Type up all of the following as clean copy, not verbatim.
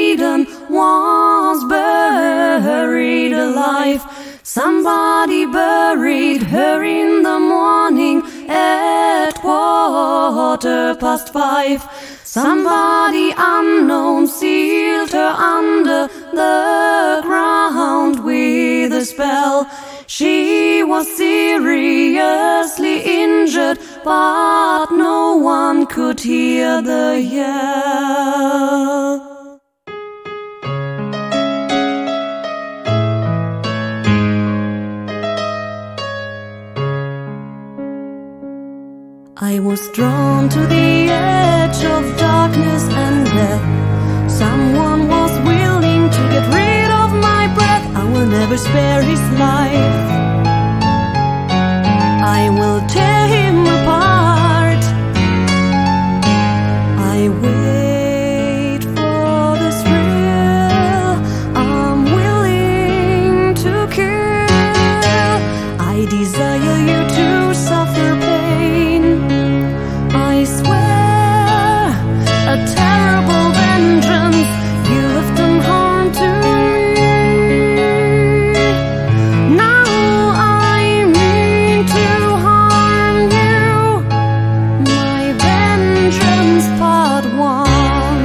maiden was buried alive. Somebody buried her in the morning at 5:15. Somebody unknown sealed her under the ground with a spell. She was seriously injured, but no one could hear the yell. I was drawn to the edge of darkness and death. Someone was willing to get rid of my breath. I will never spare his life. I will tear him apart. I wait for the thrill. I'm willing to kill. I desire you to suffer pain. I swear a terrible vengeance. You have done harm to me. Now I mean to harm you. My vengeance, part 1.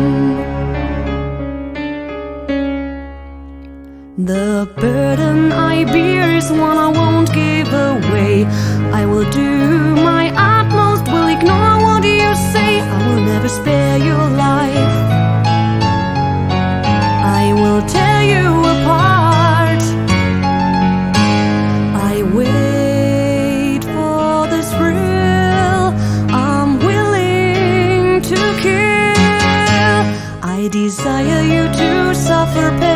The burden I bear is one I won't give away. I will do my utmost, will ignore what you say. I will never spare your life. I will tear you apart. I wait for the thrill. I'm willing to kill. I desire you to suffer pain.